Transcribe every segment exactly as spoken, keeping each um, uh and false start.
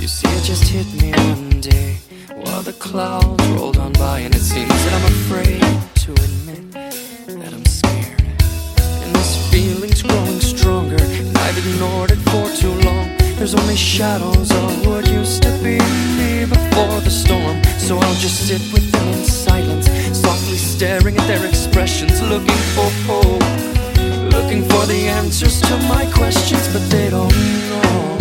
see, it just hit me one day while the clouds rolled on by, and it seems that I'm afraid to admit that I'm scared. And this feeling's growing stronger, and I've ignored it for too long. There's only shadows of what used to be me before the storm. So I'll just sit with them in silence, softly staring at their expressions, looking for hope, looking for the answers to my questions, but they don't know.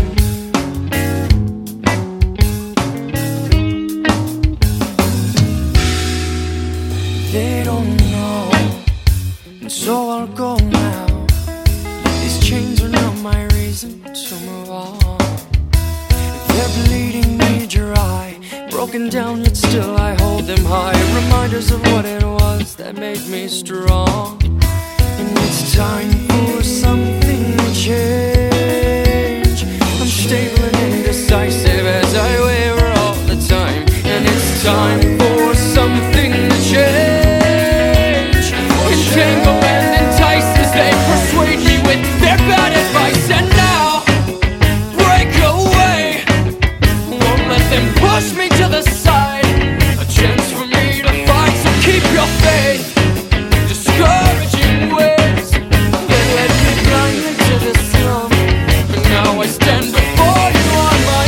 They don't know, and so I'll go now. These chains are not my reason to move on. They're bleeding me dry, broken down yet still I hold them high. Reminders of what it was that made me strong. And it's time for something to change. I'm stable and indecisive as I waver all the time. And it's time for something to change. Entangle and entices, they persuade me with their bad advice. And now, break away, won't let them push me to the side. A chance for me to fight, so keep your faith. Discouraging ways, they led me blindly to the slum, and now I stand before you on my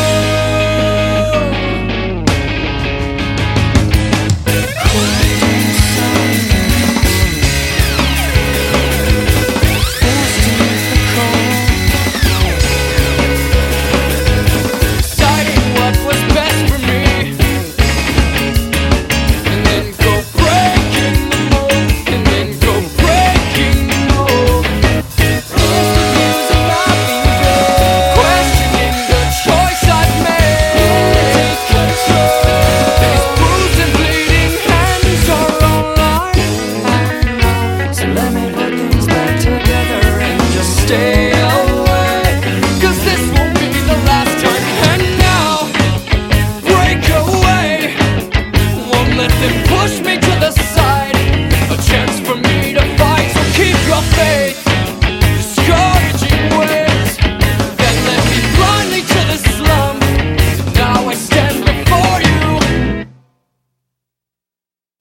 stay away, 'cause this won't be the last time. And now, break away, won't let them push me to the side. A chance for me to fight, so keep your faith.